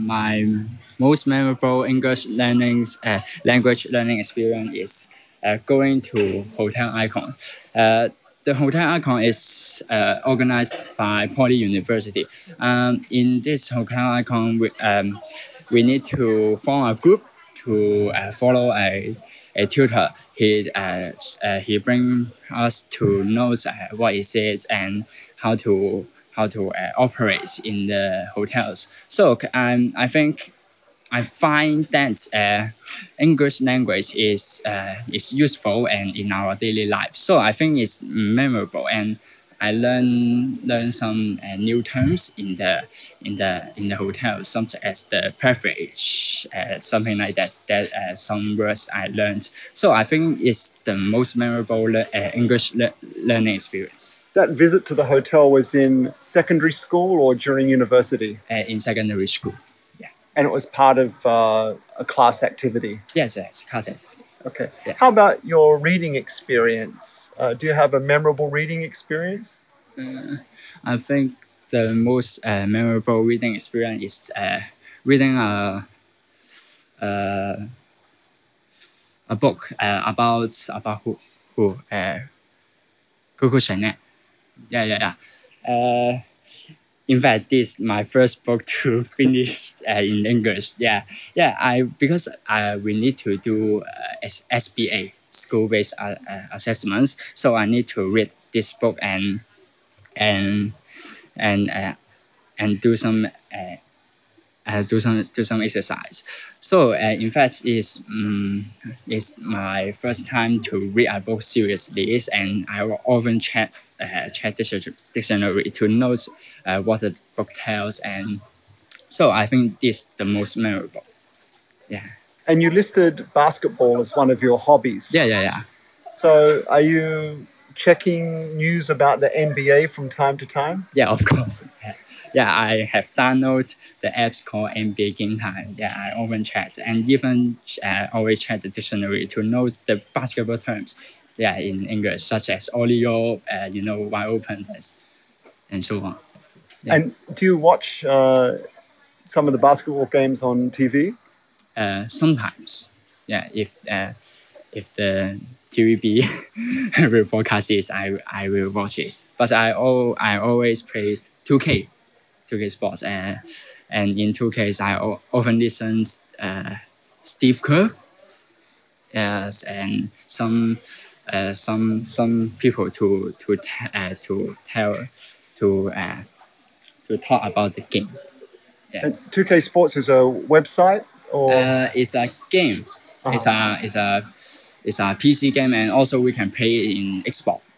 my most memorable English language learning experience is going to Hotel Icon. The Hotel Icon is organized by Poly University. In this Hotel Icon, we need to form a group to follow a tutor. He bring us to know what it says and how to operate in the hotels. So I think I find that English language is useful and in our daily life. So I think it's memorable, and I learn some new terms in the hotel, such as the privilege, something like that. Some words I learned. So I think it's the most memorable English learning experience. That visit to the hotel was in secondary school or during university? In secondary school. And it was part of a class activity? Yes, class activity. Okay. Yeah. How about your reading experience? Do you have a memorable reading experience? I think the most memorable reading experience is reading a book about who Coco Chanel. Yeah. In fact, this is my first book to finish in English. Because we need to do SBA, school-based assessments. So I need to read this book and do some exercise. So in fact, it's my first time to read a book seriously, and I will often check dictionary to know what the book tells, and so I think this is the most memorable. Yeah. And you listed basketball as one of your hobbies. Yeah. So are you checking news about the NBA from time to time? Yeah, of course. Yeah, I have downloaded the apps called NBA Game Time. Yeah, I often check and even always check the dictionary to know the basketball terms. Yeah, in English, such as oleo, wide open, and so on. Yeah. And do you watch some of the basketball games on TV? Sometimes. Yeah, if the TVB will broadcast it, I will watch it. But I always play 2K Sports, and in 2K I often listen Steve Kerr, yes, and some people to talk about the game. Yeah. And 2K Sports is a website, or it's a game. It's a PC game, and also we can play it in Xbox.